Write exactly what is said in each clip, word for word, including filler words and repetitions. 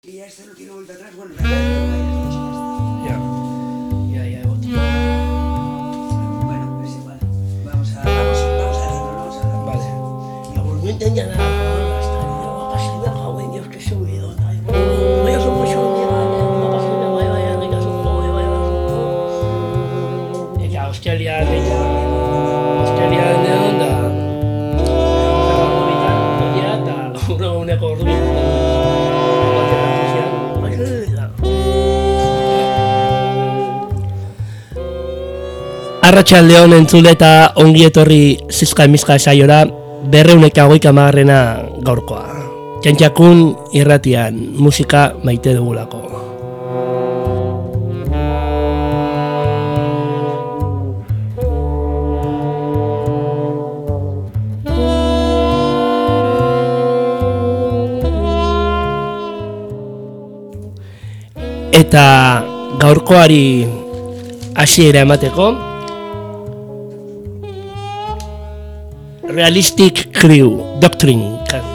Y ya esto no tiene vuelta atrás. Bueno, la verdad, ya. Ya, ya, otro. bueno, pues igual. Vamos a, vamos, vamos a dejarlo, vamos a dejarlo. Vale. No entendía nada, hasta la pasada, joven, Dios, que subido. Vaya su mucho, la pasada, vaya, vaya, rica su joven, vaya, vaya. Eta Australian, eta Australian egon da. Zara horretan, dira, eta urra uneko ordu bitan. Arratsaldeon entzule eta ongi etorri zizka emizka saiora berreuneka hogeita hamarrena gaurkoa. Txantxakun irratian musika maite dugulako. Eta gaurkoari hasiera emateko Realistic Crew Doctrine kantua.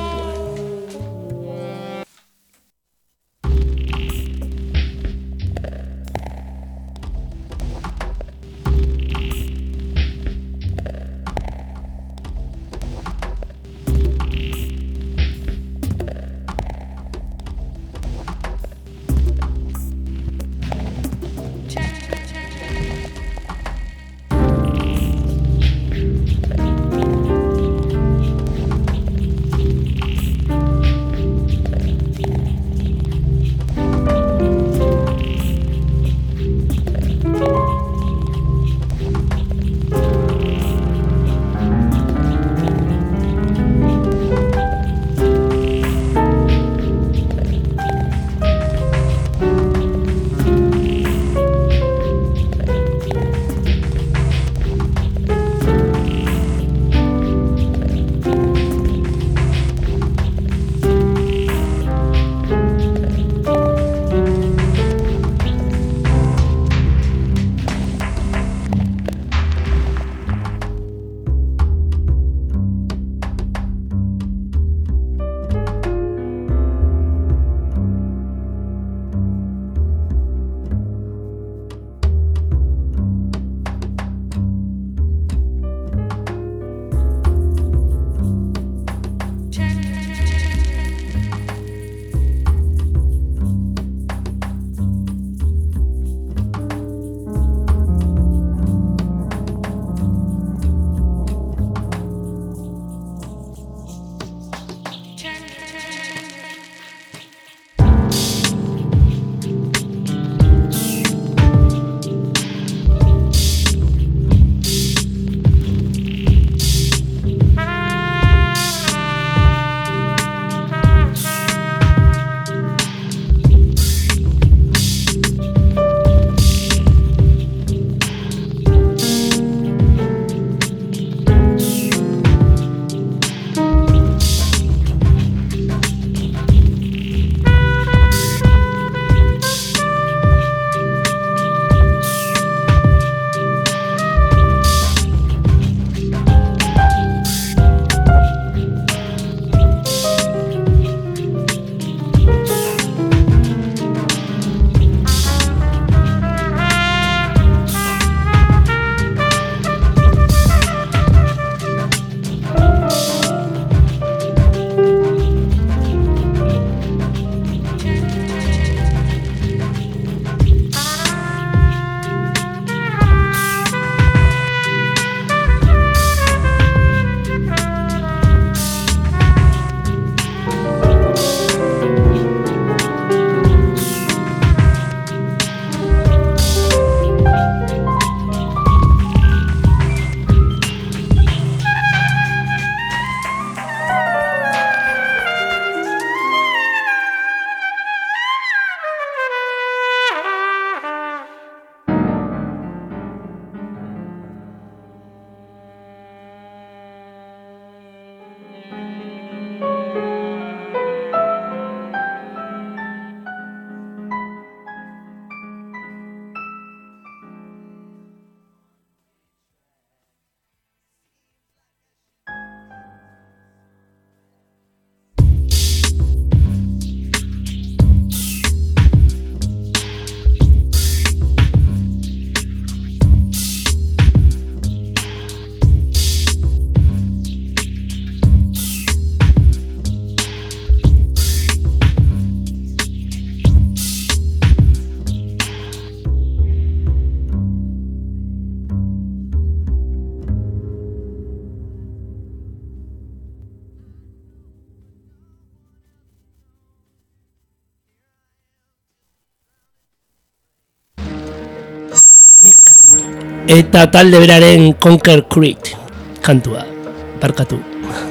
eta talde beraren Conquer Creek kantua, barkatu.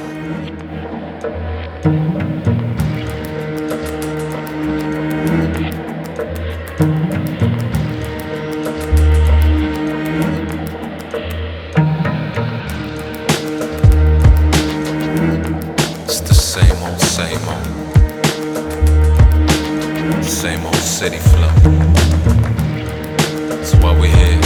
It's the same old, same old, same old city flow. That's why we're here.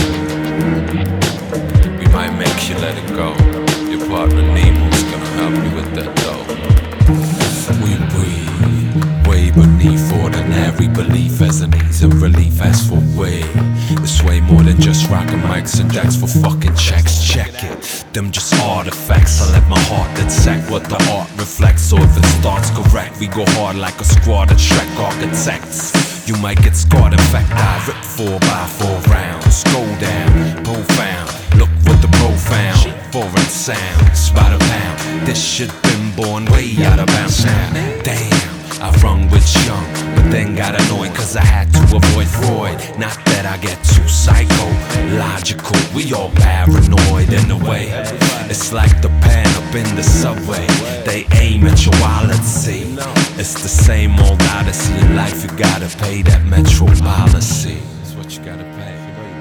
We might make you let it go. Your partner Nemo's gonna help you with that though. We breathe way beneath ordinary belief as an ease and relief. As for way, it's way more than just rockin' mics and decks for fucking checks. Check it, them just artifacts. I let my heart detect what the art reflects. So if it starts correct, we go hard like a squad of Shrek architects. You might get scarred, in fact I rip four by four rounds. Go down, profound, look what the profound foreign sounds by the pound. This shit been born way out of bounds now. Damn, I rung with young, but then got annoyed cause I had to avoid Freud. Not that I get too psychological, we all paranoid in a way. It's like the pan up in the subway, they aim at your wallet, see. It's the same old odyssey in life, you gotta pay that metro policy. That's what you gotta pay.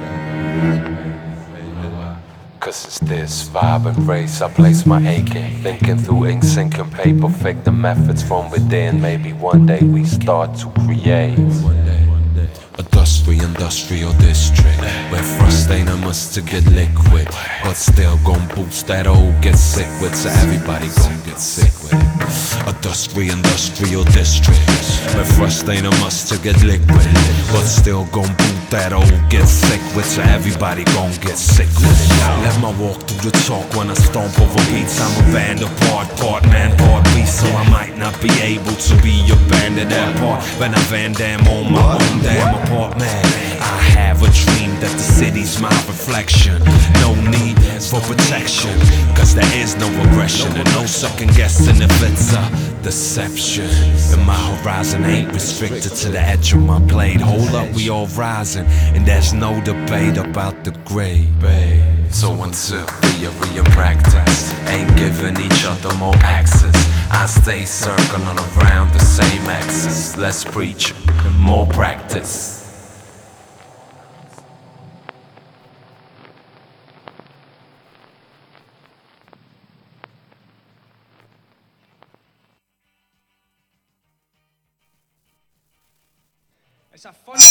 Cause it's this vibe and race, I place my aching, thinking through ink, sinking paper, fake the methods from within. Maybe one day we start to create a dust-free industrial district where frost ain't a must to get liquid, but still gon' boost that old get sick with, so everybody gon' get sick with it. A dust-free industrial district where frost ain't a must to get liquid, but still gon' boot that old get sick with, so everybody gon' get sick with it. Let my walk through the talk when I stomp over beats. I'm a band apart, part man, part beast, so I might not be able to be your band at that part. When I Van Damme on my own damn apartment, I have a dream that the city's my reflection. No need for protection, cause there is no aggression and no second guessing if it's a deception. And my horizon ain't restricted to the edge of my blade. Hold up, we all rising, and there's no debate about the grade, babe. So until theory and practice ain't giving each other more access, I stay circling around the same axis. Less preach, more practice. It's a fun.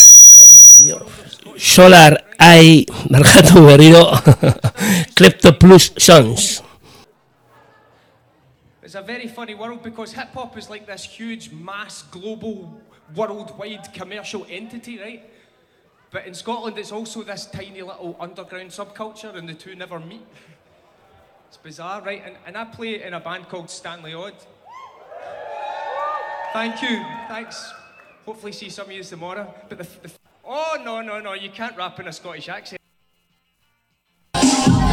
Solar Eye, markatu berriro, Klepto Plus Sons. It's a very funny world because hip hop is like this huge, mass, global, worldwide commercial entity, right? But in Scotland, it's also this tiny little underground subculture, and the two never meet. It's bizarre, right? And, and I play in a band called Stanley Odd. Thank you, thanks. Hopefully see some of you tomorrow. But the, the oh no no no, you can't rap in a Scottish accent. I'm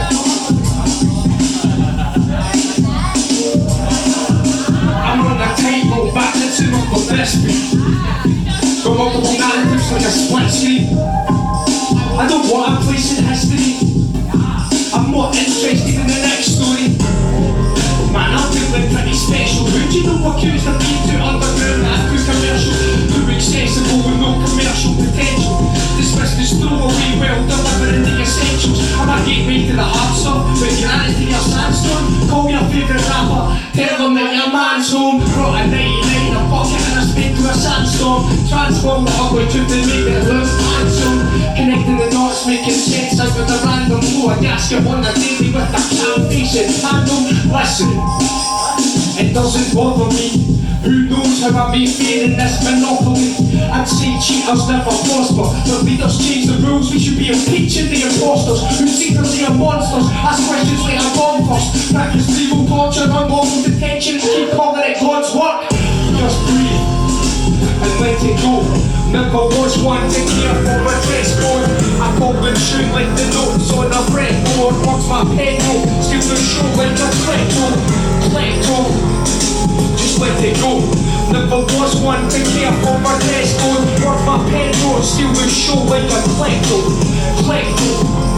on the table, back to two of the best beat. Got multiple narratives like a split screen. I don't want a place in history. I'm more interested in the next story. Man, I'm feeling pretty special. Who do you know accused of being too underground and too commercial? Too accessible with no commercial potential. Dismiss this throwaway well, delivering the essentials. I'm a gateway to the art stuff, but humanity or sandstone. Call me a favourite rapper, tell them that your man's home. Brought a ninety-nine, a bucket and a spade to a sandstorm. Transform the ugly truth and make it look handsome. Connecting the dots, making sense out with a random flow. A gasket on the daily with a foundation handle. Listen, it doesn't bother me. Who knows how I may fare in this monopoly? I'd say cheaters never prosper, but leaders change the rules. We should be impeaching the imposters who secretly are monsters. Ask questions like a bomb first. Practice legal torture, unlawful detention. Keep calling it God's work. Just breathe and let it go. Never was one to care for a dress code. I pull and shoot like the notes on a fretboard. Works my pedal, still the show like a klepto. Klepto, just let it go. Never was one to care for a dress code. Work my pedal, still the show like a klepto. Klepto,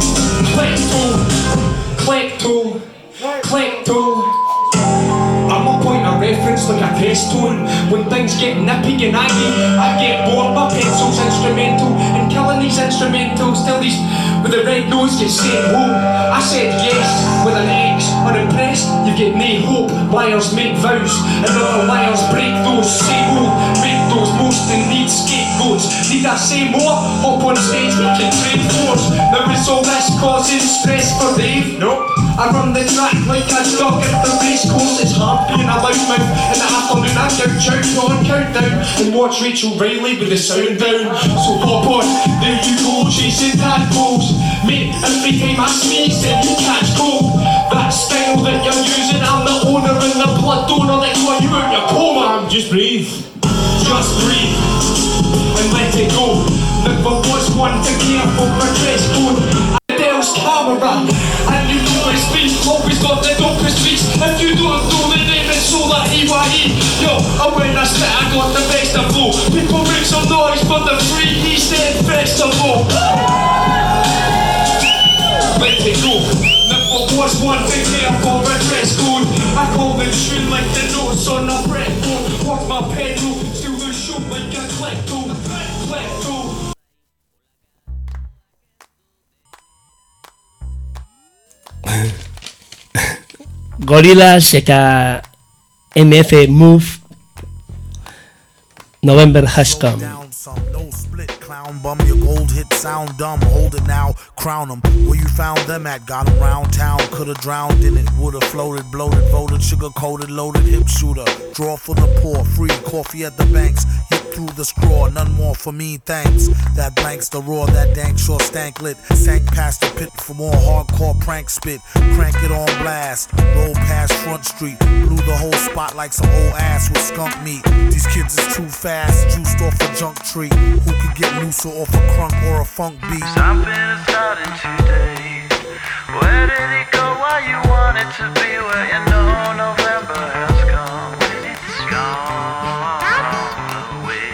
Klepto, klepto, klepto. I'm a point of reference like a test tone. When things get nippy and aggy, I get bored. My pencil's instrumental in killing these instrumentals till these with the red nose get sent home. I said yes with an X. Unimpressed, you get nae hope. Liars make vows and other liars break those. Same old, make those most in need scapegoats. Need I say more? Hop on stage, we can trade force. Now is all this causing stress for Dave? Nope. I run the track like a dog at the race course. It's hard being a loudmouth in the afternoon. I couch out on countdown and watch Rachel Riley with the sound down. So hop on, there you go, chasing tadpoles. Mate, every time I sneeze then you catch cold. That style that you're using, I'm the owner and the blood donor that's why you out your coma. Just breathe, just breathe and let it go. Never was one to care for my dress code. Adele's camera, and you know it's me. Always got the dopest beats. If you don't know the name, it's all that E Y E. Yo, and when I spit, I got the best of flow. People make some noise for the free East End Festival. Let it go. Never was one to care for a dress code. I call the tune like the notes on a fretboard. Watch my pedal, still the show like a klepto, klepto. Gorillaz eka M F Move November has come. No split, clown bum, your gold hit sound dumb. Hold it now, crown them. Where you found them at, got them round town. Could've drowned in it, would've floated, bloated, voted, sugar coated, loaded, hip shooter. Draw for the poor, free coffee at the banks. Hit through the straw, none more for me, thanks. That blanks the roar, that dank sure stank lit. Sank past the pit for more hardcore prank spit. Crank it on blast, roll past Front Street. Blew the whole spot like some old ass with skunk meat. These kids is too fast, juiced off a junk tree. Who could get looser off a crunk or a funk beat? Something is starting today. Where did it go? Why you want it to be? Where you know November has come. It's gone away.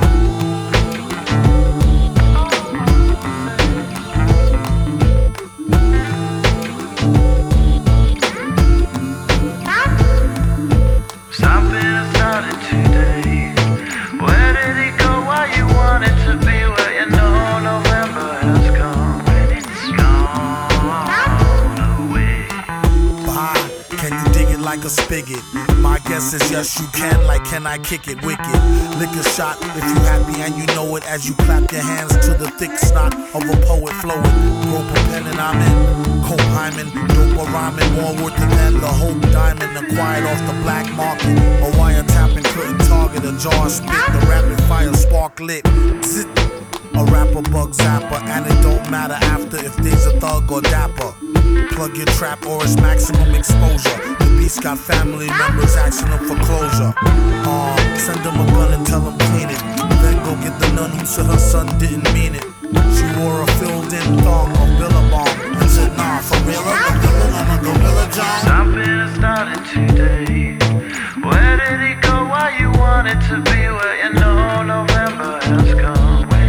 Something is starting today. Where did it go? Why you want it to be? Where you know November has come. It's gone away. Bah, can you dig it like a spigot? My guess is yes you can, like can I kick it wicked? Lick a shot if you happy and you know it as you clap your hands to the thick snot of a poet flowing. Rope a pen and I'm in, coke hymen, dope a rhyming, more worth the pen, the hope diamond acquired off the black market. A wiretapping couldn't target a jar spit, the rapid fire spark lit. Zit. A rapper bug zapper, and it don't matter after if there's a thug or dapper. Plug your trap or it's maximum exposure. The beast got family members asking them for closure. Uh, send them a gun and tell them clean it. Then go get the nun who said her son didn't mean it. She wore a filled-in thong or billabong and said, nah, for real, I'm a gorilla, I'm a gorilla, John. Something is starting today. Where did it go? Why you want it to be? Where you know November has come.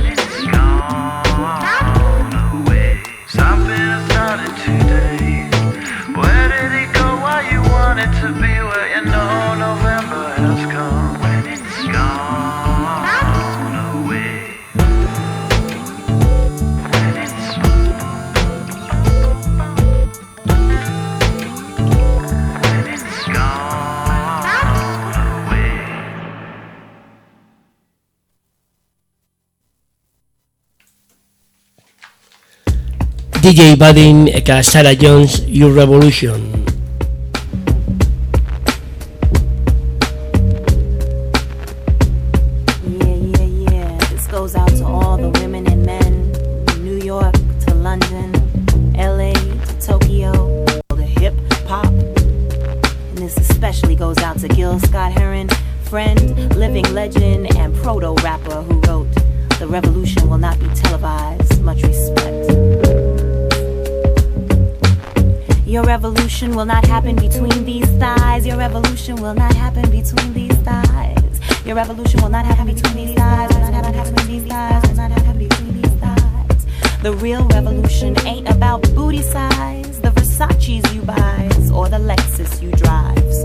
Something is starting today. Where did it go? Why you want it to be? Where you know November has come. When it's gone away. When it's When it's gone away. D J Badin eka Sarah Jones, Your Revolution. Yeah, yeah, yeah. This goes out to all the women and men, New York to London, L A to Tokyo, the hip hop. And this especially goes out to Gil Scott-Heron, friend, living legend, and proto-rapper who wrote, "The revolution will not be televised." Much respect. Your revolution will not happen between these thighs. Your revolution will not happen between these thighs. Your revolution will not happen between these thighs. Will not happen between these thighs. Will not happen between these thighs. The real revolution ain't about booty size, the Versace's you buys, or the Lexus you drives.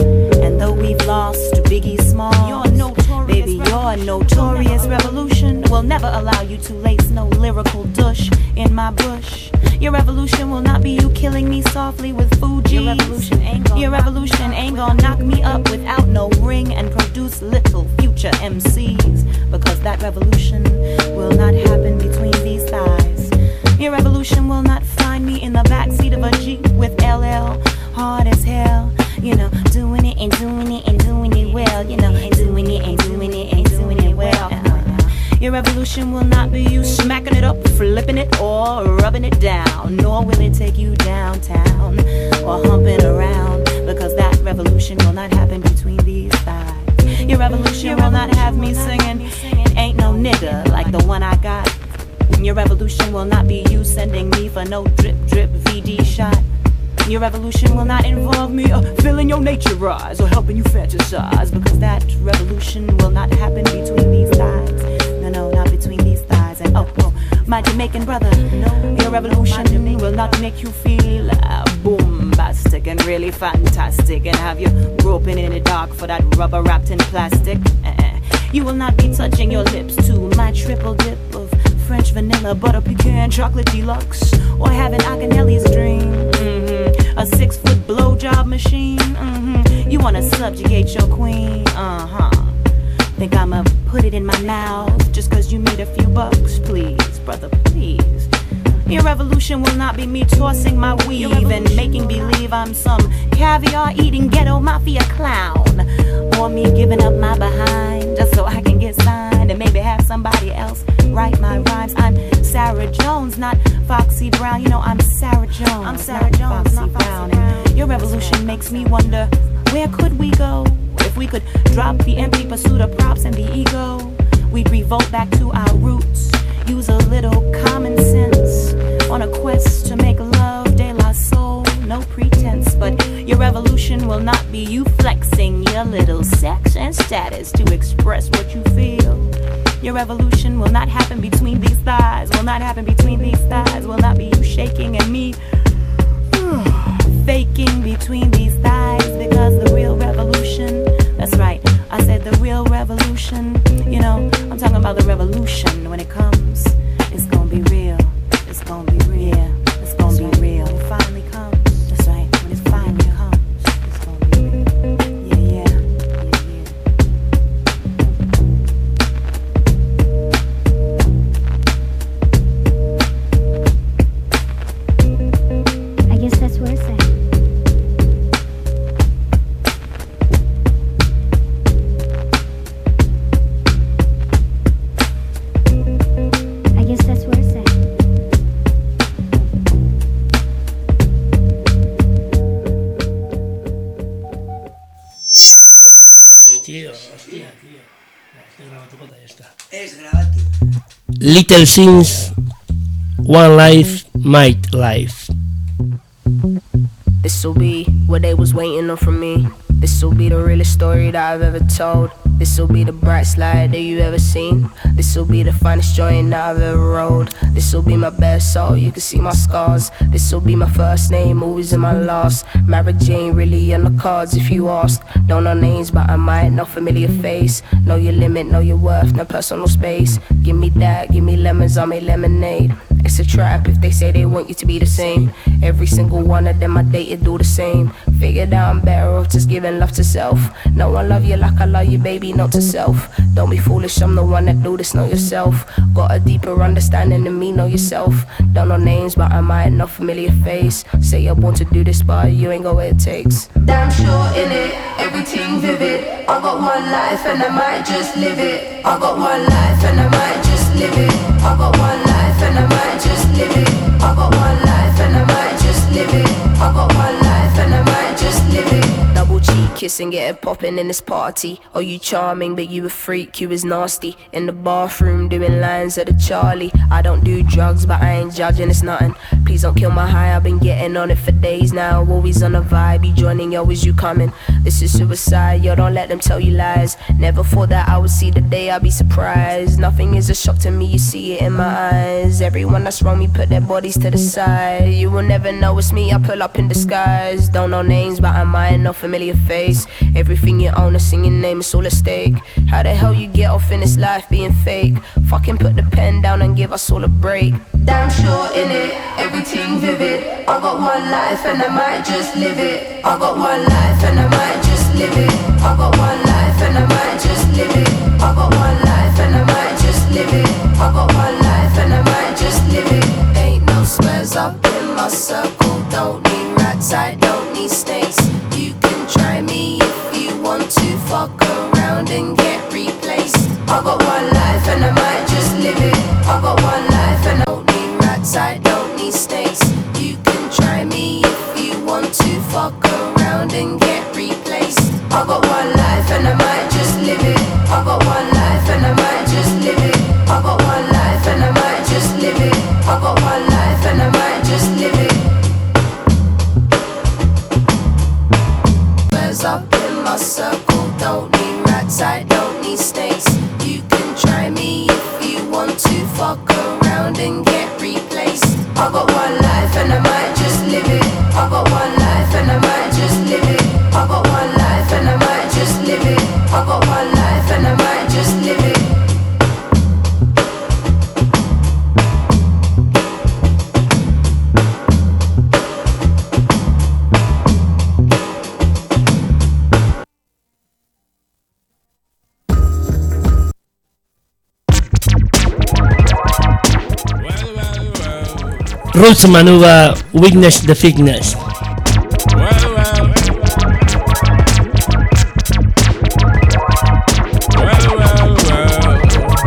And though we've lost Biggie Smalls, baby, your notorious revolution will never allow you to lace no lyrical dush in my bush. Your revolution will not be you killing me softly with Fuji's. Your revolution ain't gonna, Your revolution ain't gonna knock me up without no ring and produce little future M Cs. Because that revolution will not happen between these thighs. Your revolution will not find me in the backseat of a Jeep with L L, hard as hell. You know, doing it and doing it and doing it well. You know, and doing it and doing it and doing it well. Your revolution will not be you smacking it up, flipping it, or rubbing it down. Nor will it take you downtown or humping around. Because that revolution will not happen between these thighs. Your revolution will not have me singing Ain't No Nigga like the one I got. Your revolution will not be you sending me for no drip drip V D shot. Your revolution will not involve me uh, filling your nature eyes or helping you fantasize. Because that revolution will not happen between these thighs. No, no, not between these thighs. And oh, oh, my Jamaican brother, no, your revolution will not make you feel uh, bombastic and really fantastic and have you groping in the dark for that rubber wrapped in plastic. Uh-uh. You will not be touching your lips to my triple dip of French vanilla, butter pecan, chocolate deluxe, or having Akinelli's dream. Mm-hmm. A six-foot blowjob machine. Mm-hmm. You wanna subjugate your queen. Uh-huh. Think I'ma put it in my mouth just cause you made a few bucks? Please, brother, please. Your revolution will not be me tossing my weave and making believe I'm some caviar-eating ghetto mafia clown. Or me giving up my behind just so I can get signed and maybe have somebody else write my rhymes. I'm Sarah Jones, not Foxy Brown. You know I'm Sarah Jones, I'm Sarah not Jones, Foxy not Foxy Brown. Brown. And your revolution makes me wonder, where could we go if we could drop the empty pursuit of props and the ego? We'd revolt back to our roots, use a little common sense on a quest to make love de la soul. No pretense, but your revolution will not be you flexing your little sex and status to express what you feel. Your revolution will not happen between these thighs, will not happen between these thighs, will not be you shaking and me faking between these thighs. Because the real revolution, that's right, I said the real revolution, you know, I'm talking about the revolution when it comes, it's gonna be real, it's gonna be real, yeah, it's gonna that's be right. real, when it finally comes. That's right, when it finally comes, it's gonna be real. Yeah, yeah, yeah, yeah. I guess that's what I say. I guess that's what I say. Tío, hostia, tío. Estoy grabando tu cosa, ya está. Es grabado. Little Things, One Life, My Life. This'll be what they was waiting on from me. This'll be the realest story that I've ever told. This'll be the bright slide that you ever seen. This'll be the finest joint that I've ever rolled. This'll be my best soul, you can see my scars. This'll be my first name, always in my last. Marriage ain't really on the cards if you ask. Don't know names but I might, no familiar face. Know your limit, know your worth, no personal space. Give me that, give me lemons, I'll make lemonade. It's a trap if they say they want you to be the same. Every single one of them I dated do the same. Figured out I'm better off just giving love to self. No one love you like I love you, baby, not to self. Don't be foolish, I'm the one that do this, know yourself. Got a deeper understanding than me, know yourself. Don't know names but I might, no familiar face. Say you're born to do this but you ain't got what it takes. Damn sure in it, everything vivid. I got one life and I might just live it. I got one life and I might just live it. I got one life and I might just live it. I got one life and I might just live it. I got one life and I might just live it. Double cheek kissing, get it popping in this party. Oh, you charming, but you a freak, you was nasty. In the bathroom doing lines at the Charlie. I don't do drugs, but I ain't judging, it's nothing. Please don't kill my high, I've been getting on it for days now. Always on a vibe, you joining, yo, is you coming? This is suicide, yo, don't let them tell you lies. Never thought that I would see the day, I'd be surprised. Nothing is a shock to me, you see it in my eyes. Everyone that's wrong me put their bodies to the side. You will never know it's me, I pull up in disguise. Don't know names, but I might know familiar face. Everything you own, a singing name, it's all at stake. How the hell you get off in this life being fake? Fucking put the pen down and give us all a break. Damn sure in it, everything vivid. I got one life and I might just live it. I got one life and I might just live it. I got one life and I might just live it. I got one life and I might just live it. I got one life and I might just live it. Ain't no squares up in my circle. Don't need rats, I don't need snakes. You can try me if you want to. Fuck around and get replaced. I got one life and I might just live it. I got one life and I don't need rats, I don't need snakes. You can try me if you want to. Fuck around and get replaced. I got one life and I might just live it. I got one life and I might just live it. I got one life and I might just live it. I got one life and I might just live it. Where's up in my circle? Don't need rats, I don't need snakes. You can try me if you want to. Fuck around and get replaced. I got one life and I might just live it. I got one life and I might just live it. I got one life and I might just live it. I got one life and I might just live it. Roots Manuva, Witness the Fitness. Well, well. Well, well, well.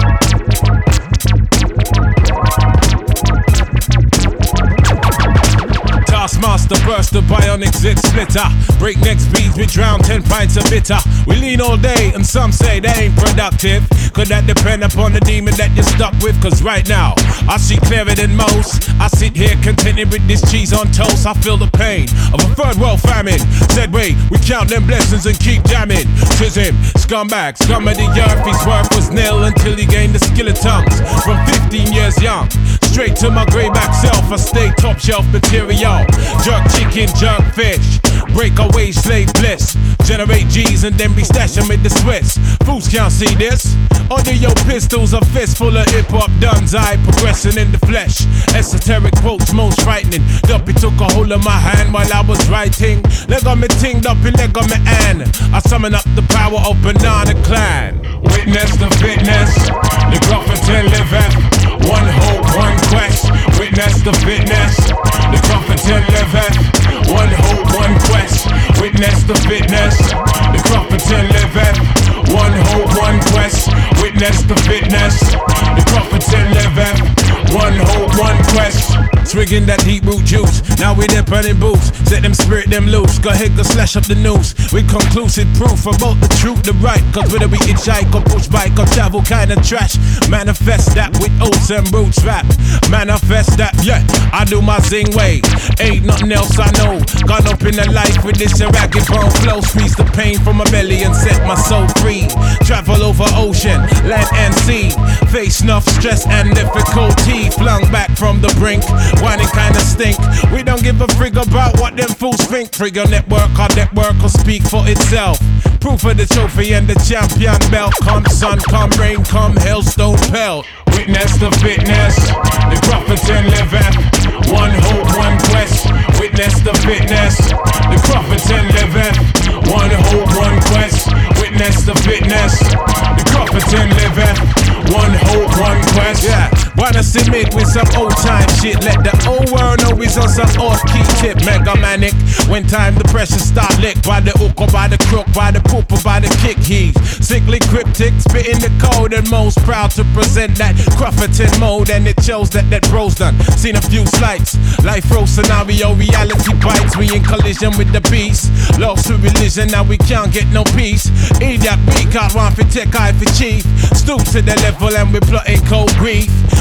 Taskmaster burst the bionic zit splitter. Breakneck speeds, we drown ten pints of bitter. We lean all day and some say they ain't productive. Could that depend upon the demon that you're stuck with? Cause right now, I see clearer than most. I sit here contented with this cheese on toast. I feel the pain of a third world famine. Said wait, we count them blessings and keep jamming. Tis him, scumbag, scum of the earth. His worth was nil until he gained the skill of tongues. From fifteen years young, straight to my greyback self, I stay top shelf material. Jerk chicken, jerk fish, break away slave bliss. Generate G's and then be stashing with the Swiss. Fools can't see this. Under your pistols, a fist full of hip-hop duns. I progressing in the flesh. Esoteric quotes most frightening. Duppy took a hold of my hand while I was writing. Leg on me ting, Duppy leg on me and I summon up the power of Banana Clan. Witness the fitness, the Grufferton liveth. One hope, one quest. Witness the fitness, the Grufferton liveth. One hope, one quest. Witness the fitness, the Grufferton liveth. One hope, one quest. Witness the fitness, the Grufferton liveth. One hope, one quest. Swigging that deep root juice. Now we there burning boots. Set them spirit them loose. Go ahead, go slash up the news. With conclusive proof about the truth, the right. Cause whether we hitchhike or push bike or travel kinda trash. Manifest that with oats and roots rap. Manifest that, yeah, I do my zing way. Ain't nothing else I know. Gone up in the life with this ragged bone flow. Squeeze the pain from my belly and set my soul free. Travel over ocean, land and sea. Face enough stress and difficulty. Flung back from the brink. Whining kinda stink. We don't give a frig about what them fools think. Trigger network, our network will speak for itself. Proof of the trophy and the champion belt. Come sun, come rain, come hailstone pelt. Witness the fitness, the Grufferton liveth. One hope, one quest. Witness the fitness, the Grufferton liveth. One hope, one quest. Witness the fitness, the Grufferton liveth. One hope, one quest. Yeah, wanna submit with some old time shit. Let the old world know he's on some off key tip. Mega manic. When time the pressure start lick by the hook or by the crook, by the poop or by the kick heave. Sickly cryptic, spitting the code and most proud to present that Grufferton mode. And it shows that that bro's done. Seen a few slights. Life row scenario, reality bites. We in collision with the beast. Lost to religion, now we can't get no peace. Idiot beat, can't run for tech, eye for chief. Stoop to the level and we plotting cold grief.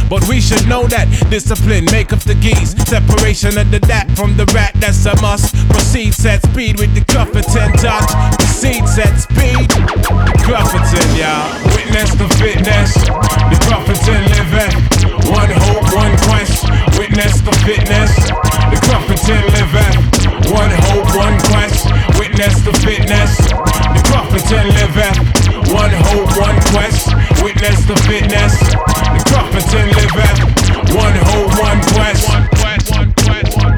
But we should know that discipline make up the geese. Separation of the dat from the rat, that's a must. Proceed, set speed with the Clufferton touch. Proceed, set speed. Clufferton, y'all. Witness the fitness. The Clufferton living. One hope, one quest. Witness the fitness. The Clufferton living. One hope, one quest. Witness the fitness. The Clufferton living. One hope, one quest. Witness the fitness. The Clufferton living. One hope, one quest. One quest, one quest, one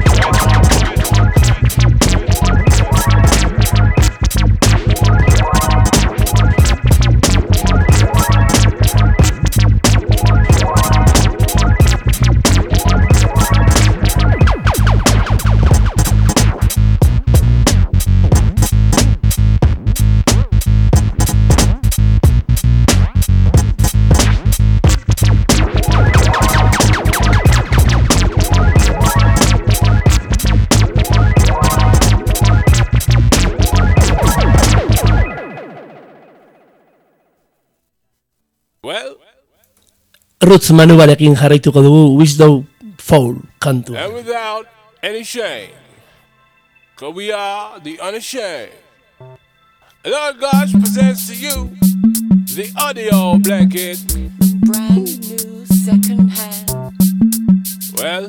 Roots Manuarekin jarraituko dugu Wisdom Foul kantua. And without any shame, cause we are the unashamed. Lord God presents to you the audio blanket. Brand new second hand. Well,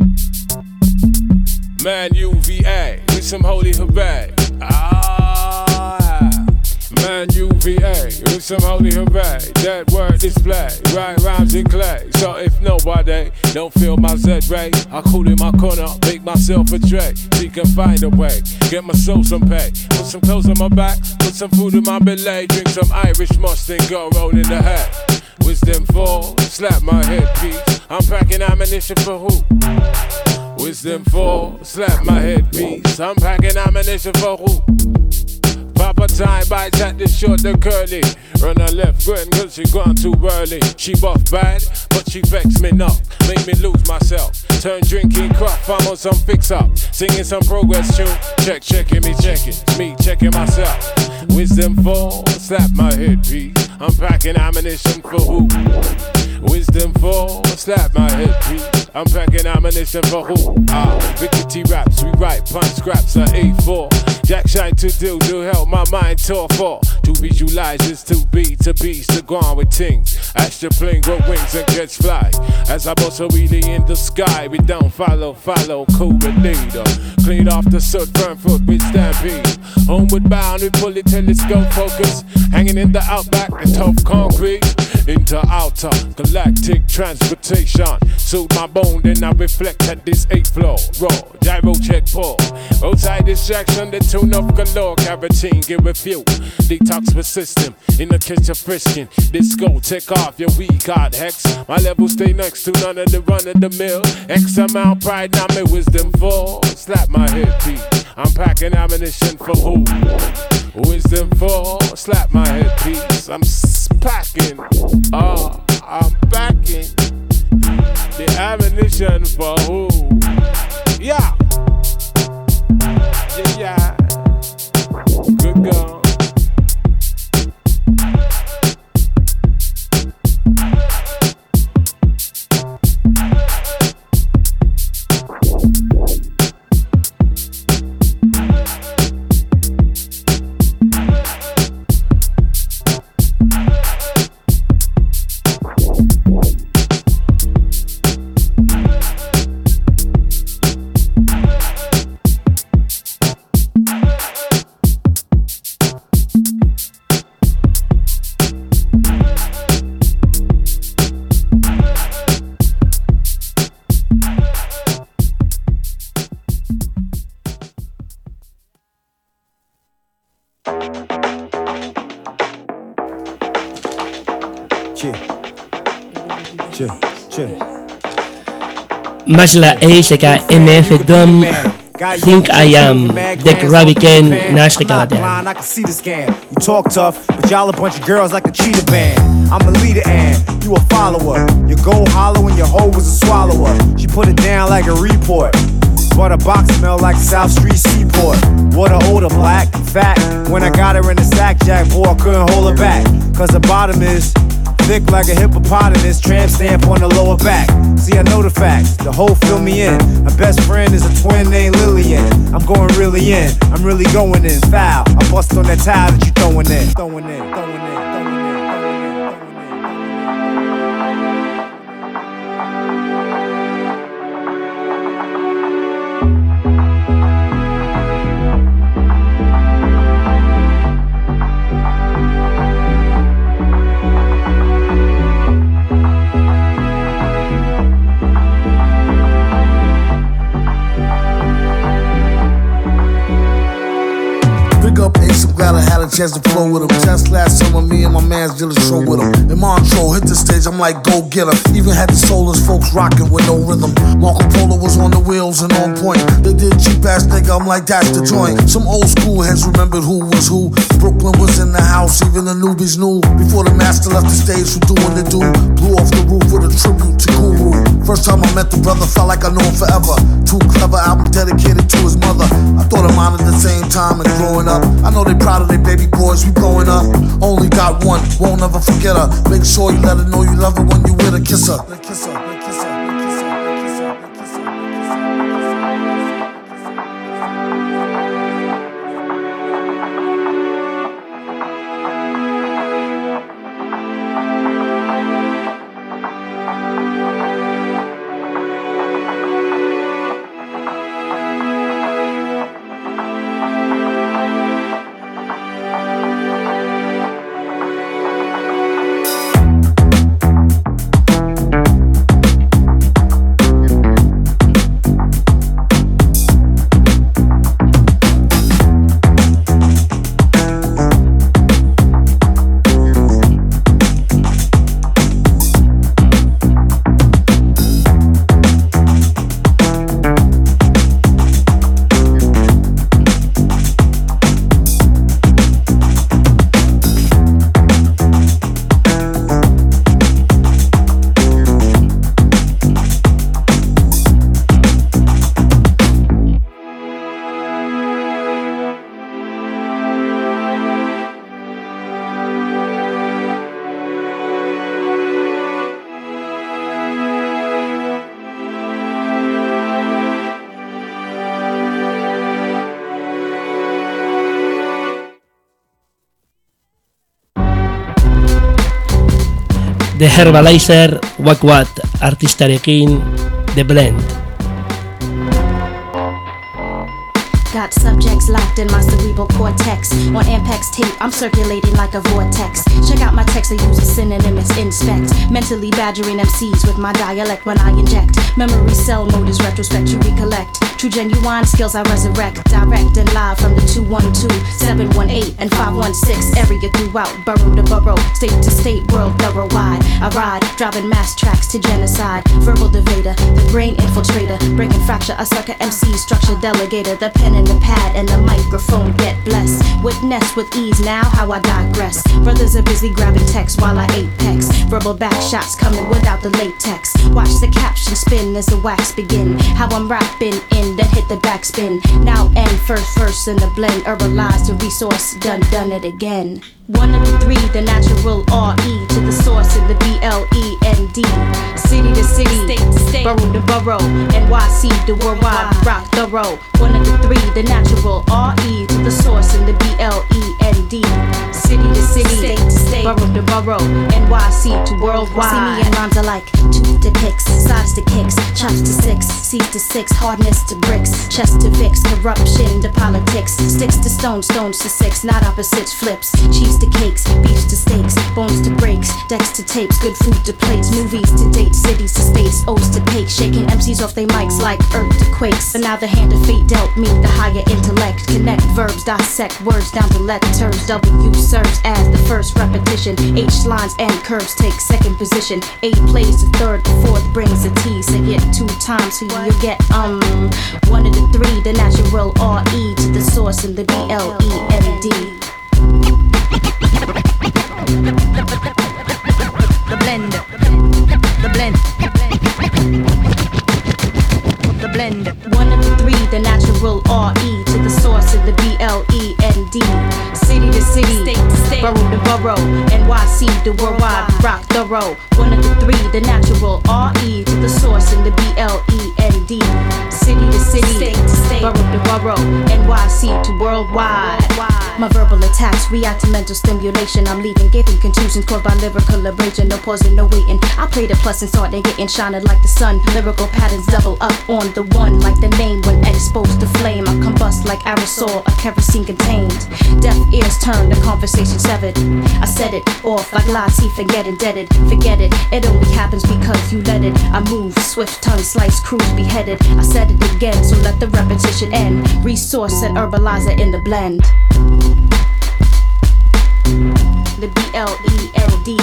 man U V A with some holy hooray. Ah, man U V A with some holy hooray. That word display, right rhymes in clay. So if nobody don't feel my Z-ray, I cool in my corner, make myself a tray. See can find a way, get my soul some pay. Put some clothes on my back, put some food in my belly. Drink some Irish mustard, go roll in the hat. Wisdom fall, slap my headpiece. I'm packing ammunition for who? Wisdom fall, slap my headpiece. I'm packing ammunition for who? Papa time bites at the short and curly. Run her left grin cause she gone too early. She buff bad, but she vex me not. Make me lose myself. Turn drinking crop, I'm on some fix up. Singing some progress tune. Check, checking me, checking. Me checking myself. Wisdom fall, slap my headpiece. I'm packing ammunition for who? Wisdom fall, slap my headpiece. I'm packing ammunition for who? Ah, Rickety raps, we write punch scraps at A four. Jack shine to do to help my mind tour for. To visualize is to be, to be, to go on with things. Astro plane grow wings and gets fly. As I bust a wheelie in the sky, we don't follow, follow, cool and leader. Clean off the soot, burn foot with stampede. Homeward bound, we pull it telescope focus. Hanging in the outback, the tough concrete. Into outer galactic transportation. Soothe my bone, then I reflect at this eighth floor. Raw, gyro check pull. Roadside distraction, the tune up galore. Carotene, give a few. Detox the system, in the kitchen frisking. Disco, take off your weak hard hex. My level stay next to none of the run of the mill. X amount pride, now my wisdom fall. Slap my headpiece. I'm packing ammunition for who? Wisdom fall, slap my headpiece. I'm packing, ah, uh, I'm packing the ammunition for who? Yeah, yeah, yeah. Good girl. Masla A S K M F Dom Think I Am Dek Rabiken Nashika Batean. I can see the scam. You talk tough, but y'all a bunch of girls like a cheetah band. I'm a leader and you a follower. Your gold hollow and your hoe was a swallower. She put it down like a report. But a box smell like South Street Seaport. Water odor, black, fat. When I got her in the sack, Jack boy, I couldn't hold her back. Cause the bottom is thick like a hippopotamus, tramp stamp on the lower back. See, I know the facts, the whole fill me in. My best friend is a twin named Lillian. I'm going really in, I'm really going in. Foul, I bust on that tile that you throwing in. Throwing in, throwing in, throwing in. Glad I had a chance to flow with him. Just last summer, me and my mans did a show with him. And Montreux hit the stage, I'm like, go get him. Even had the soulless folks rocking with no rhythm. Marco Polo was on the wheels and on point. They did cheap ass nigga, I'm like, that's the joint. Some old school heads remembered who was who. Brooklyn was in the house, even the newbies knew. Before the master left the stage for doing the do. Blew off the roof with a tribute to Guru. First time I met the brother, felt like I knew him forever. Too clever, album dedicated to his mother. I thought of mine at the same time and growing up. I know they proud of their baby boys, we blowing up. Only got one, won't ever forget her. Make sure you let her know you love her when you with her. Kiss her. Kiss her. Kiss her. The Herbalizer, Wack Watt artistarekin The Blend. Got subjects locked in my cerebral cortex. On Ampex tape, I'm circulating like a vortex. Check out my text, I use a synonym, it's inspect. Mentally badgering M Cs with my dialect when I inject. Memory cell mode is retrospect, you recollect. True genuine skills I resurrect. Direct and live from the two one two, seven one eight, and five one six area throughout. Borough to borough, state to state, world thorough wide. I ride, driving mass tracks to genocide. Verbal devator, the brain infiltrator. Breaking fracture, a sucker M C, structure delegator. The pen and the pad and the microphone get blessed. Witness with ease now how I digress. Brothers are busy grabbing text while I apex. Verbal back shots coming without the latex. Watch the caption spin as the wax begin. How I'm rapping in, then hit the backspin. Now end first verse in the blend. Herbalize the resource, done done it again. One of the three, the natural R E to the source in the B L E N D. City to city, state to state, borough to borough, N Y C to worldwide, rock thorough. One of the three, the natural R E to the source in the B L E N D. City to city, state to state, borough to borough, N Y C to worldwide. See me and rhymes alike, tooth to picks, sides to kicks, chops to six, C's to six, hardness to bricks, chest to vix, corruption to politics, sticks to stones, stones to six, not opposites, flips, cheese to cakes, beefs to steaks, bones to breaks, decks to tapes, good food to plates, movies to dates, cities to states, O's to cakes, shaking M Cs off they mics like earth to quakes. But now the hand of fate dealt me the higher intellect, connect verbs, dissect words down to letters. W serves as the first repetition, H lines and curves take second position, A plays the third, the fourth brings a T. Say it two times so you get um one of the three, the natural R E to the source in the B L E N D. The blend, the blend, the blend. One of the three, the natural R E to the source in the B L E N D. City to city, state to state, borough to borough, and Y C, the worldwide rock thorough. One of the three, the natural R E to the source in the B L E N D. City to city, state to state, borough to borough, N Y C to worldwide. My verbal attacks react to mental stimulation. I'm leaving, giving contusions caused by lyrical abrasion. No pausing, no waiting. I play the plus and start and getting shining like the sun. Lyrical patterns double up on the one, like the name when exposed to flame. I combust like aerosol, a kerosene contained. Deaf ears turn, the conversation severed. I set it off like Lati, forget indebted. Forget it, it only happens because you let it. I move, swift tongue slice, cruise beheaded. I said it again, so let the repetition end. Resource and herbalizer in the blend. The B L E N D.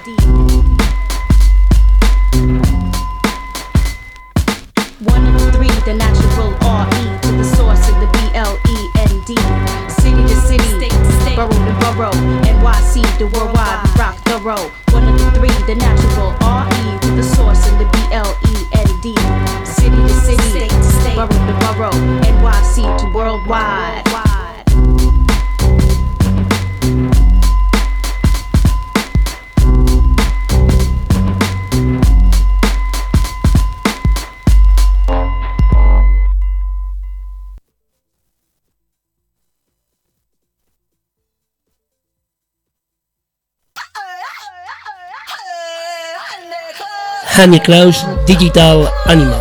One of the three, the natural R E to the source of the B L E N D. City to city, state to state, borough to borough, N Y C, the worldwide rock thorough. One of the three, the natural R E to the source of the B L E N D. City to city, state to state, borough to borough, N Y C to worldwide. Honey Klaus Digital Animal.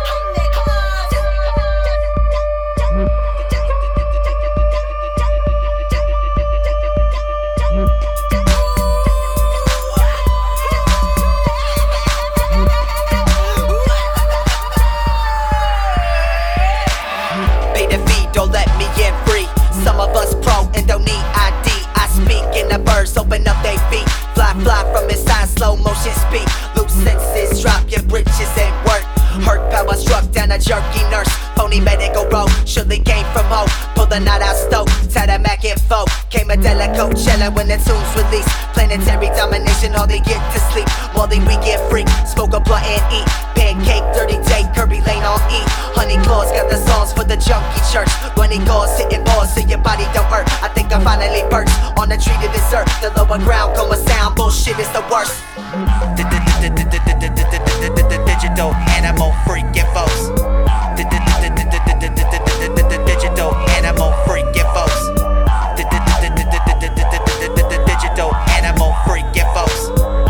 Pay the fee, don't let me in free. Some of us pro and don't need I D. I speak and the birds open up their feet. Fly, fly from inside, slow motion speak. Loose senses, drop your britches and work. Hurt power struck down a jerky nurse. Phony medical road, surely came from hope. Pull the knot out stoke, tie the Mac info. Came a Della Coachella when the tunes released. Planetary domination, all they get to sleep. Molly, we get freak, smoke a blunt and eat. Pancake, dirty day, Kirby Lane on E. Honey Claws got the songs for the junkie church. Running calls, sitting balls so your body don't hurt. I think I finally perched on the tree to dessert. The lower ground, coma sound, bullshit is the worst. Digital animal freaking folks. Digital animal freaking folks. Digital animal freaking folks.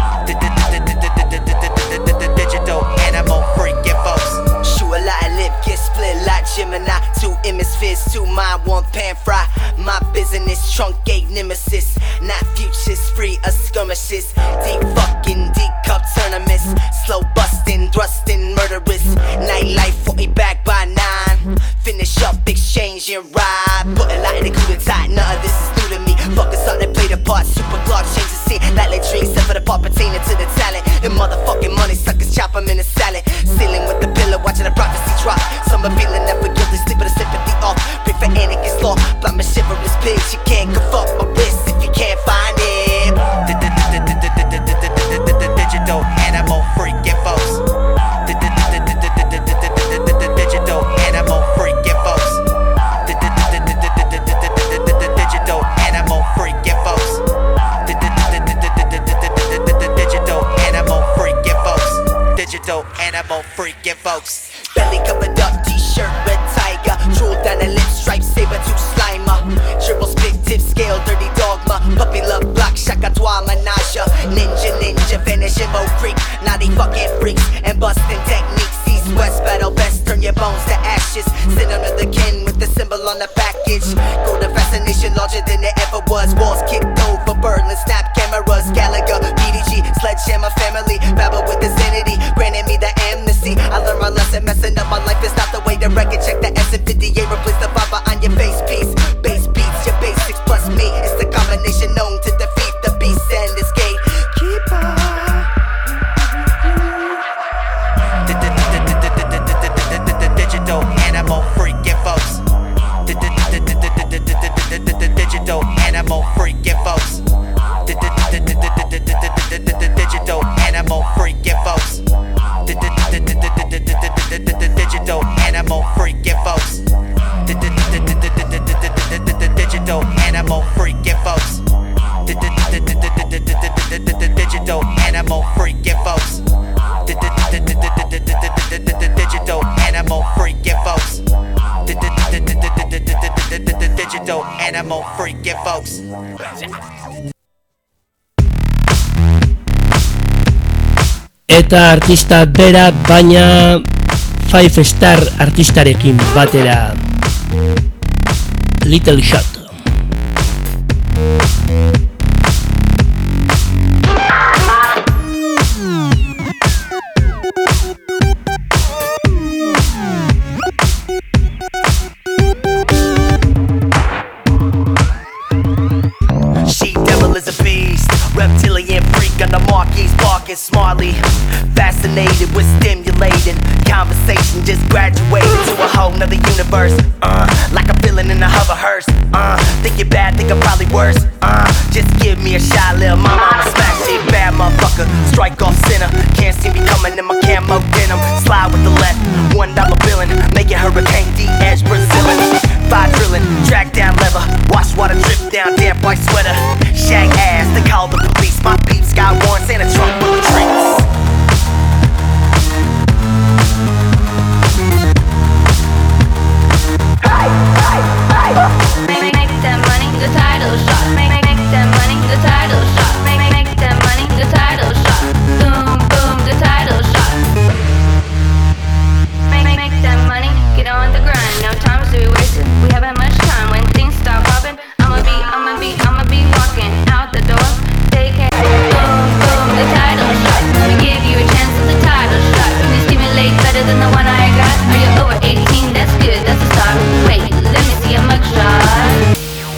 Digital animal freaking folks. Shoot a lot of lip, get split like Gemini. Two hemispheres, two mind, one pan fry. My business, truncate nemesis. Not futures, free of skirmishes. Deep fucking, deep cup tournaments. Slow busting, thrusting, murderous. Nightlife, forty back by nine. Finish up, exchange and ride. Put a lot in the coup d'etat, none of this is new to me. Fuckers out, they play the part, super clock, change the scene. Lightly drinks, except for the part pertaining to the talent. And motherfucking money suckers, chop them in a salad. Ceiling with the pillow, watching the prophecy drop. Some are feeling never guilty, sleep with a sympathy off. Pray for Anakin's law, blind my shiverous pigs. You can't cuff up my wrist if you can't find it. Digital animal freaking folks. Digital animal freaking folks. Digital animal freaking folks. Digital animal freaking folks. Digital animal freaking folks. Belly covered up, t-shirt, red tiger. Drool down the lip, stripe, saber tooth slimer. Dribble, spit, tip, scale, dirty dogma. Puppy love, block, shaka, dwa, menage. Ninja, ninja, vanish, info freak. Naughty fucking freaks and busting techniques. East, west, battle, best, turn your bones to ashes. Send under the kin with the symbol on the package. Go to fascination larger than it ever was. Walls kicked over, Berlin, snap cameras. Gallagher, B D G, sledgehammer family. Babble with the sanity, granted me the amnesty. I learned my lesson, messing up my life is not the way to record. Check the S and fifty-eight, replace the baba on your face piece. Bass beats, your basics plus me. It's the combination known to defeat the beast and escape. Keep on. Digital animal freaking folks. Digital animal freaking folks. Digital animal freaking folks. Digital animal freaking folks. Digital animal freaking folks. animal freaking folks. Eta artista bera, baina Five Star artistarekin batera, Little Shot. Reptilian freak on the marquees, barking smartly. Fascinated with stimulating conversation, just graduated to a whole nother universe. Uh, like I'm feeling in a hover hearse. Uh, think you're bad, think I'm probably worse. Uh, just give me a shot, little mama, I'ma smash it, bad motherfucker. Strike off center, can't see me coming in my camo denim. Slide with the left, one dollar billing, make it Hurricane D edge Brazilian. Five drilling, track down lever, wash water drip down damp white sweater. Shag ass, they call the police. My peeps got warrants and a trunk full of treats. Make, make that money, the title shot. Make, make, make that money, the title shot. Make, make, make that money, the title shot. Boom, boom, the title shot. Make, make, make that money, get on the grind. No time to be wasted. We haven't much time. When things start popping, I'ma be, I'ma be, I'ma be walking out the door. Take care. Boom, boom, the title shot. Let me give you a chance at the title shot. Can you stimulate better than the one I got? Are you over eighteen? That's good. That's a start. Wait, let me see a mugshot.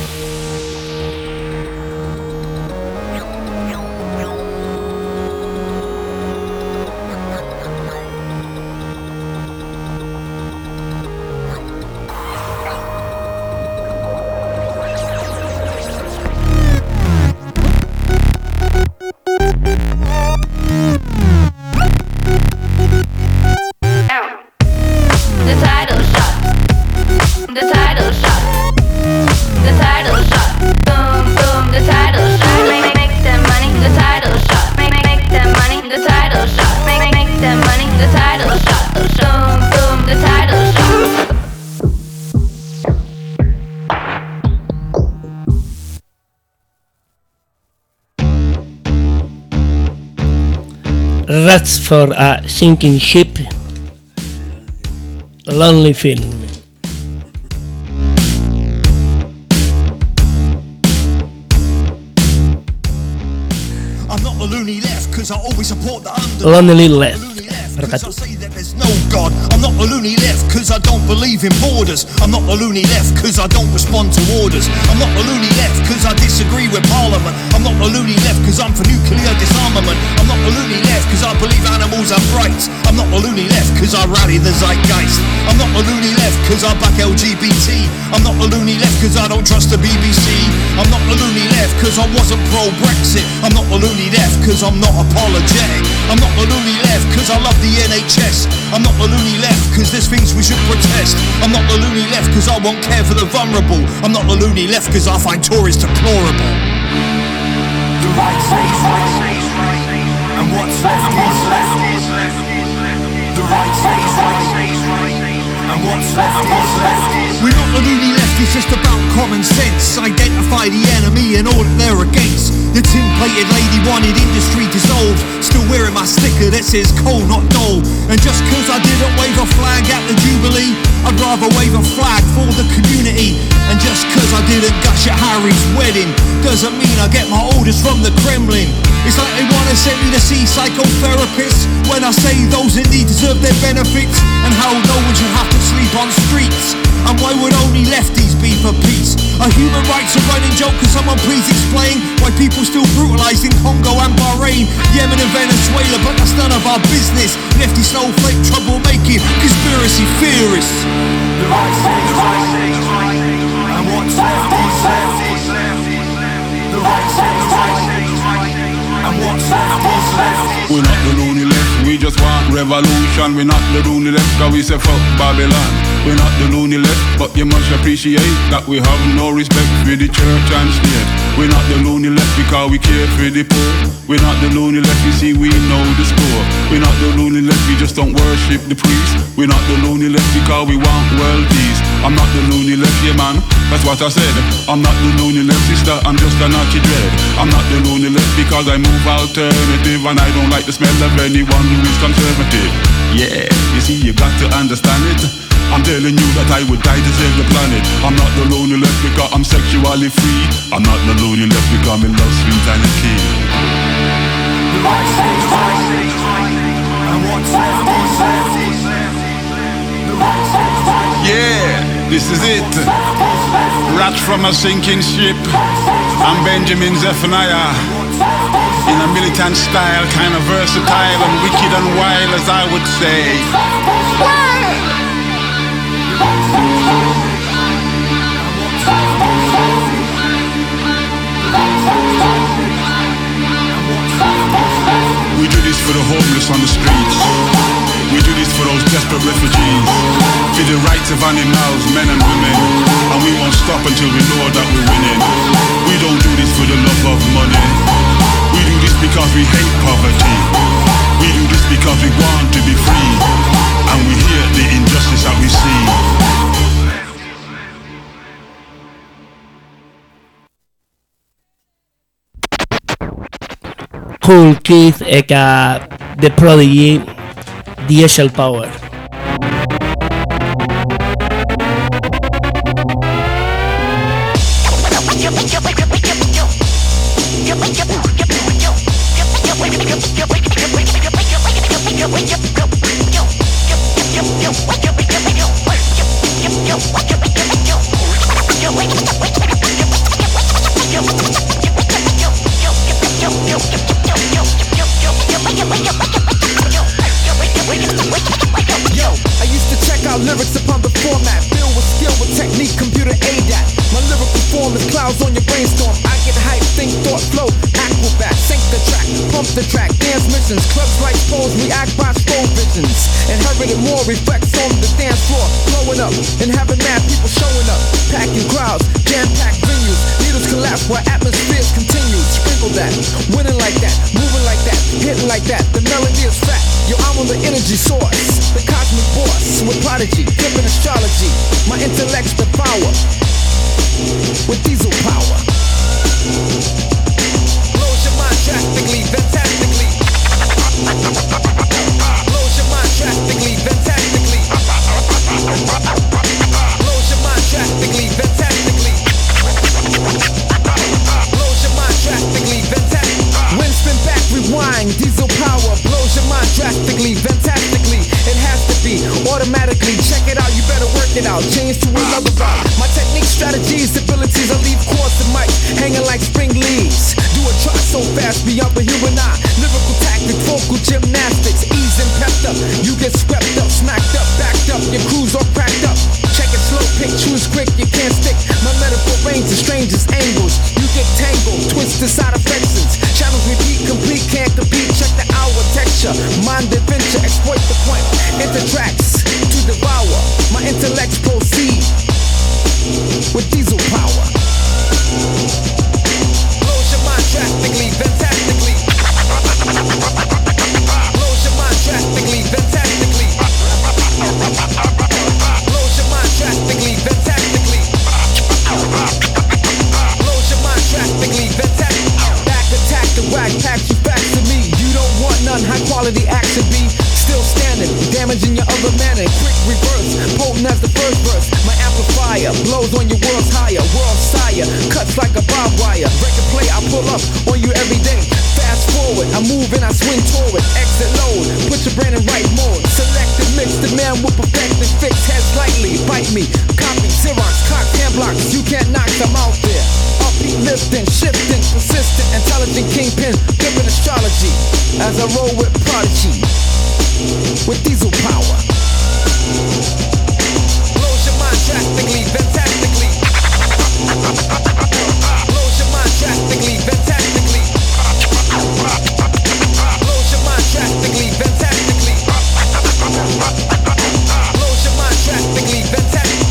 Rats for a Sinking Ship, Lonely Film. I'm not a loony left cause I always support the under. Lonely Left. Because I say that there's no God. I'm not a loony left cause I don't believe in borders. I'm not a loony left cause I don't respond to orders. I'm not a loony left cause I disagree with Parliament. I'm not a loony left cause I'm for nuclear disarmament. I'm not a loony left cause I believe animals have rights. I'm not a loony left cause I rally the zeitgeist. I'm not a loony left cause I back L G B T. I'm not a loony left cause I don't trust the B B C. I'm not a loony left cause I wasn't pro-Brexit. I'm not a loony left cause I'm not apologetic. I'm not a loony left cause I love the N H S. I'm not a loony left cause there's things we should protest. I'm not a loony left cause I won't care for the vulnerable. I'm not a loony left cause I find Tories deplorable. The right says right, and what's left is left. The right says right, and what's left is left. We're not the loony left, it's just about common sense. Identify the enemy and all that they're against. The tin-plated lady wanted industry dissolved. Still wearing my sticker that says coal, not dole. And just cause I didn't wave a flag at the Jubilee, I'd rather wave a flag for the community. And just cause I didn't gush at Harry's wedding doesn't mean I get my orders from the Kremlin. It's like they wanna send me to see psychotherapists when I say those in need deserve their benefits. And how no one should have to sleep on streets. And why would only lefties be for peace? Are human rights a running joke? Can someone please explain why people still brutalised in Congo and Bahrain, Yemen and Venezuela? But that's none of our business. Lefty snowflake troublemaking conspiracy theorists. The right says right, and what's left is left. The right says right, and what's left is left. We're not the loony left, we just want revolution. We're not the loony left, cause we say fuck Babylon. We're not the loony left, but you must appreciate that we have no respect for the church and state. We're not the loony left because we care for the poor. We're not the loony left, you see we know the score. We're not the loony left, we just don't worship the priest. We're not the loony left because we want world peace. I'm not the loony left, yeah man, that's what I said. I'm not the loony left, sister, I'm just a naughty dread. I'm not the loony left because I move alternative, and I don't like the smell of anyone who is conservative. Yeah, you see, you got to understand it. I'm telling you that I would die to save the planet. I'm not the lonely left because I'm sexually free. I'm not the lonely left because I'm in love, sweet and a kid. Yeah, this is it. Rat from a sinking ship. I'm Benjamin Zephaniah. In a militant style, kind of versatile and wicked and wild, as I would say. We do this for the homeless on the streets. We do this for those desperate refugees. For the rights of animals, men and women. And we won't stop until we know that we're winning. We don't do this for the love of money. We do this because we hate poverty. We do this because we want to be free. And we hear the injustice that we see. Cool Keith eka The Prodigy, Diesel Power. Lyrics upon the format, filled with skill with technique, computer A D A T. My lyrical form is clouds on your brainstorm. I get hype, think, thought, flow, acrobat, sync the track, pump the track, dance missions, clubs like pose, react by scroll visions. Inherited more reflects on the dance floor, blowing up and having mad people showing up, packing crowds, jam-packed venues, needles collapse while atmospheres continue. Sprinkle that, winning like that, moving like that, hitting like that. The melody is fat. Yo, I'm on the energy source, the cosmic boss with prodigy, flipping astrology. My intellect's the power with diesel power. Blows your mind drastically, fantastically. Blows your mind drastically, fantastically. Blows your mind drastically, fantastically. Blows your mind drastically, fantastically. Wind spin back, rewind, diesel power. Blows your mind drastically, fantastically. It has to be automatically. Check it out, you better work it out. Change to another route. My technique, strategies, abilities, I leave chords and mic hanging like spring leaves. Do a try so fast beyond the human eye. Lyrical tactics, vocal gymnastics, ease and pepped up. You get swept up, smacked up, backed up. Your crew's all cracked up. Check it slow, pick, choose quick, you can't stick. My metaphor range the strangest angles. You get tangled, twisted side affections. Channels repeat, complete, can't compete. Check the hour texture, mind adventure, exploit the point. Enter tracks to devour. My intellects proceed with diesel power. Blows your mind drastically, fantastically. Blows your mind drastically, fantastically. Blows your mind drastically, fantastically. Blows your mind drastically, fantastically. Back attack the whack, pack you back to me. You don't want none, high quality action be still standing, damaging your other manner. Quick reverse, potent as the first verse. My amplifier blows on your world's higher, world sire, cuts like a barbed wire. Record play, I pull up on you every day. Fast forward, I move and I swing toward. Exit load, put your brain in right mode. Select and mix, the man will perfect and fix. Head slightly, bite me, copy, Xerox, cocks, hand blocks. You can't knock them out there. Upbeat, lifting, shifting, persistent, intelligent kingpin, flipping astrology. As I roll with prodigy, with diesel power. Blows your mind drastically, fantastically. Blows your mind drastically, fantastically. Blows your mind drastically, fantastically. Blows your mind drastically, fantastically.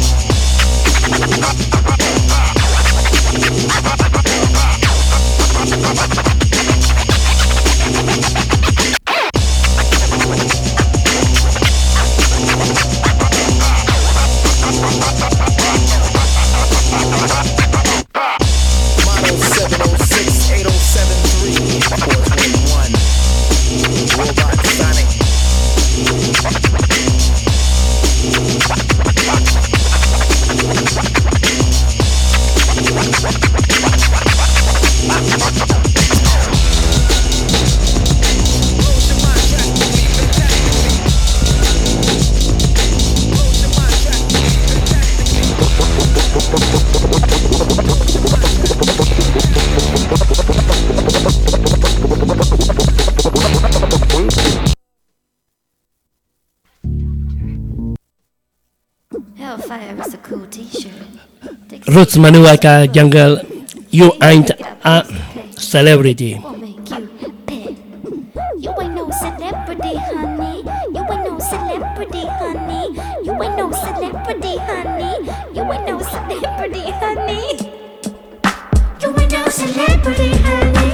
fire is a cool t-shirt. Roots Manuaka Jungle, you ain't a celebrity. You ain't no celebrity, honey. You ain't no celebrity, honey. You ain't no celebrity, honey. You ain't no celebrity, honey. You ain't no celebrity, honey.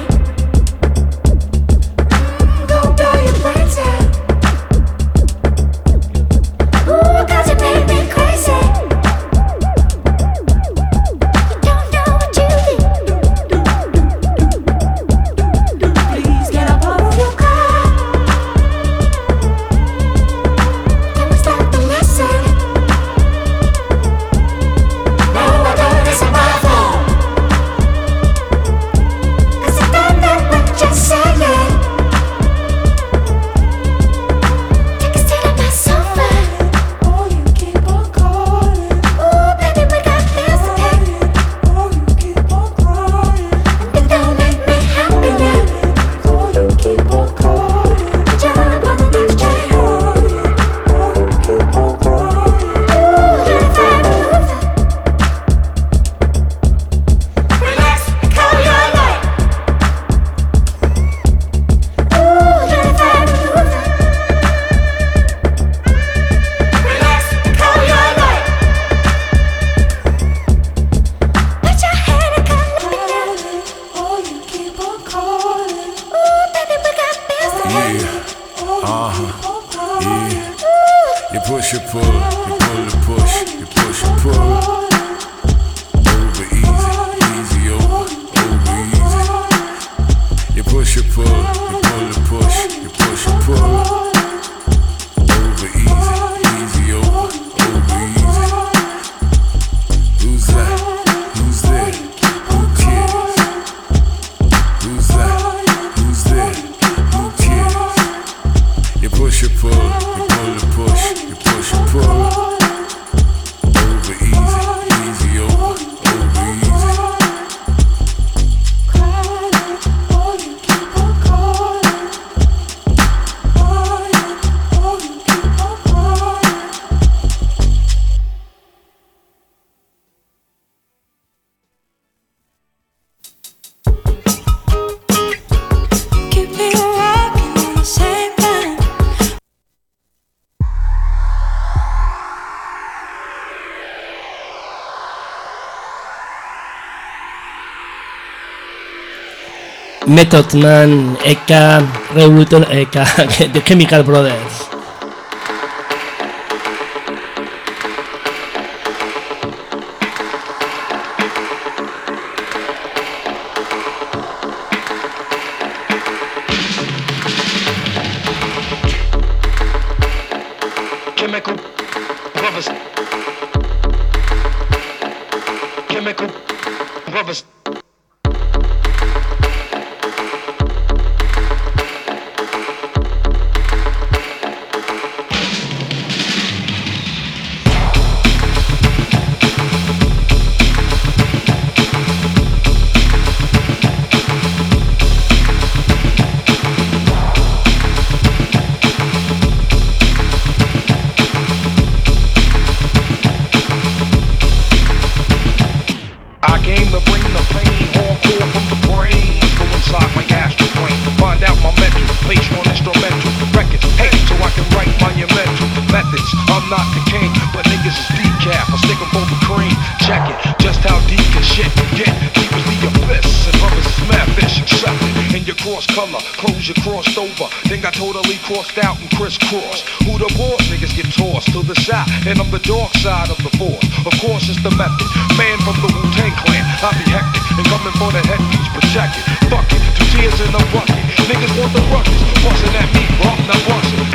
Mm, go blow your brains out. Ooh, 'cause you made me crazy. You don't know what you did. Please get up out of your car. Can we start the lesson? No, I don't listen my phone. 'Cause I don't know what you're saying. Take a seat on my sofa. Oh, you keep on calling. Ooh, baby, we got bills to pay. Oh, you keep on crying. And it don't make me happy now. Oh, you keep on calling. But you're on the next train. Oh, you keep on crying. Ooh, you're the fire mover. Relax and call your light. Ooh, you're the fire mover. Relax and call your light. Put your hand and come let me down. Oh, you keep on calling. Ooh, baby, we got bills to pay. Yeah, uh-huh, yeah. You push, you pull, you pull, you push, you push, you pull. Over easy, easy over, over easy. You push, you pull, you pull, you push, you push, you pull. Over easy, easy over, over easy. Who's that? Who's there? Who cares? Who's that? Who's there? Who cares? You push, you pull, you pull, you push, you push, you pull. Over easy, easy over, over easy. Oh, you keep on calling. Oh, you keep on calling. Keep me rocking on the same time. Method Man, eka Revolution, eka The Chemical Brothers. Chemical brothers. Chemical brothers. I came to bring the pain, hardcore from the brain. Let's go inside my astral plane, find out my mental, place on instrumental records. Hey, so I can write monumental methods. I'm not the king, but niggas is decaf. I stick 'em for the cream. Check it, just how deep can shit get? Deep as the abyss, and brothers is mad fish accepted. In your cross color, clothes you crossed over, then got totally crossed out and crisscrossed. Who the boss? Niggas get tossed to the side, and I'm the dark side of the force. Of course, it's the method. Man from the Wu-Tang Clan, I be hectic and coming for the headpiece, protect it. Fuck it, two tears in a bucket. Niggas want the ruckus, bustin' at me, rock not bustin'.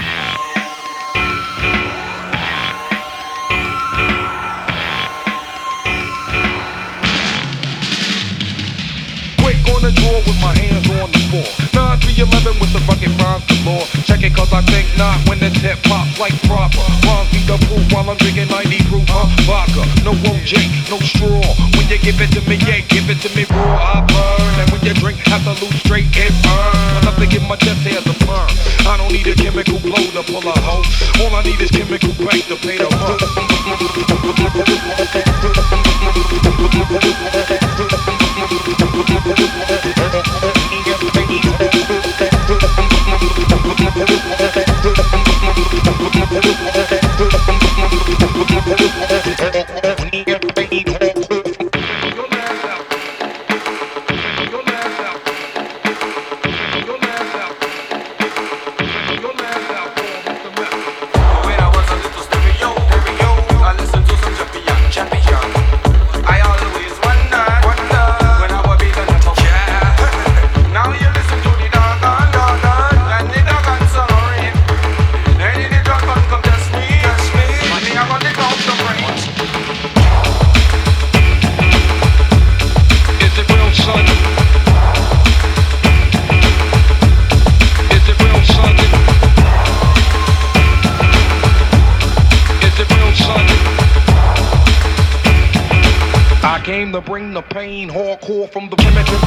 Quick on the draw with my hands on the floor. nine three eleven with the fucking rhymes galore. Check it cause I think not when this hip hop like proper. Rhymes be the proof while I'm drinking ninety proof, huh? Vodka, no O J, no straw. When you give it to me, yeah, give it to me raw, I burn. And when you drink, have to lose straight, it burn. Enough to give my chest hairs a burn. I don't need a chemical blow to pull a hoe. All I need is chemical bank to pay the rent. Came to bring the pain, hardcore from the primitive.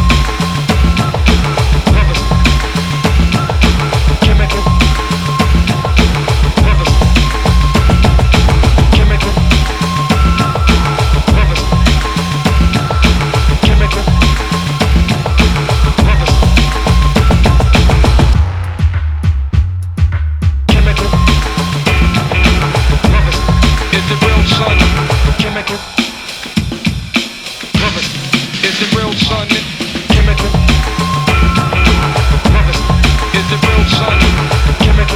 Chemical. Chemical. Chemical. Chemical. Is it real, son? Chemical. Is it real, son? Chemical. Is it real, son? Chemical.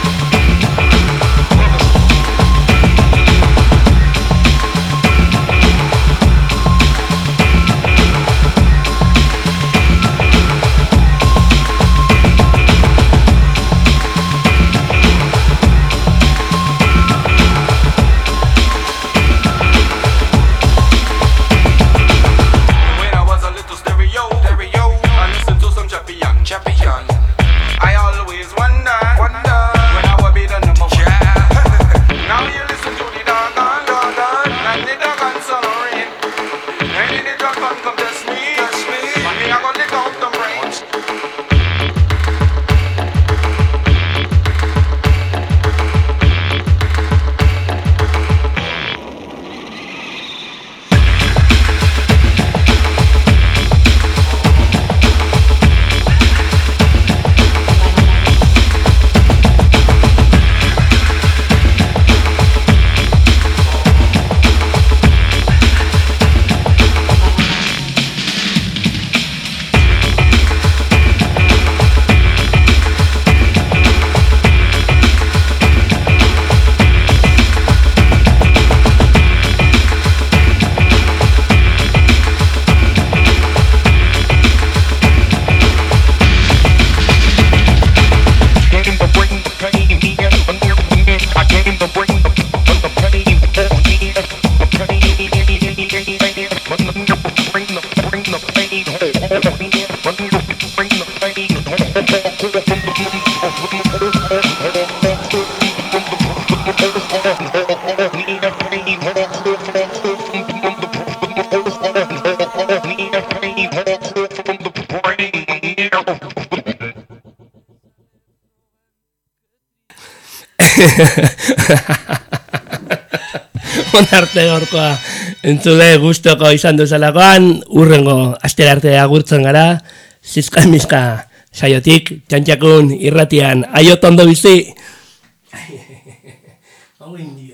Onarte gaurkoa entzule gustoko izan duzalakoan, urrengo astera arte agurtzen gara, zizka mizka saiotik, txantxakun irratian, aiot ondo bizi! Hau indio.